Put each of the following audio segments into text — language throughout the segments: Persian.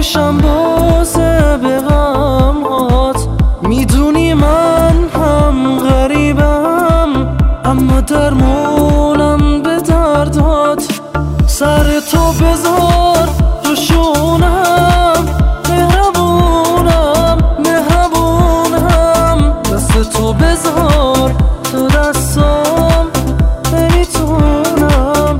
گوشم بازه به غمهات. میدونی من هم غریبم، اما درمونم به دردات. سر تو بذار رو شونم، مهربونم مهربونم. دست تو بذار تو دستم، نمیتونم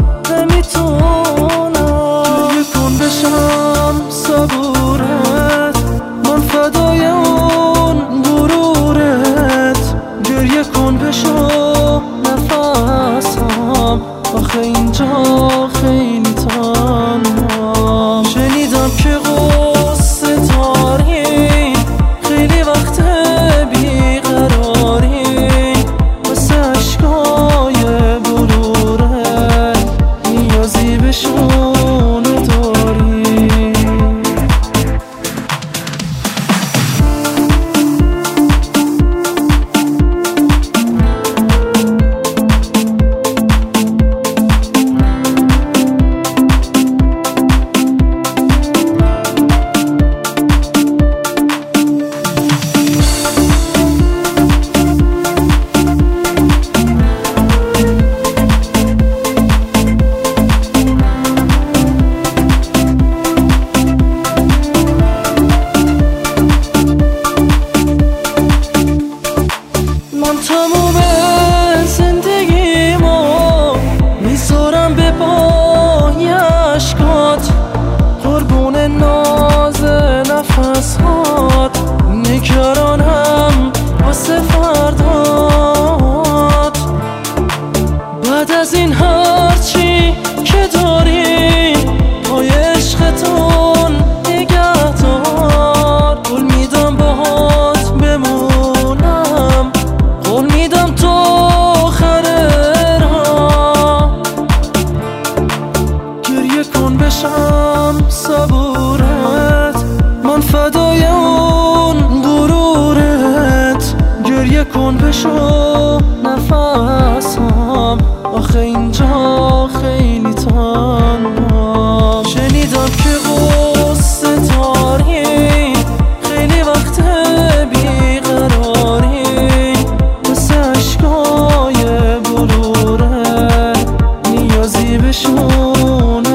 گریه کن بشم صبورت، من فدای اون غرورت. گریه کن بشم نفسم، آخه اینجا خیلی تنهام. شنیدم که قصه داری، خیلی وقت بیقراری. واسه عشقای بلوره نیازی به شونه داری. من تموم زندگیمو میذارم به پای اشکات، قربون ناز نفسات. نگرانم واسه فردات، بعد از این هرچی که داری پای عشقتون نگهدار. قول میدم باهات بمونم، قول میدم تو آخر راه. گریه کن بشم صبورت، من فدای اون غرورت. گریه کن بشم نفسم، آخه اینجا خیلی تنهام. شنیدم که قصه داری، خیلی وقت بیقراری. واسه عشقای بلوره نیازی به شونه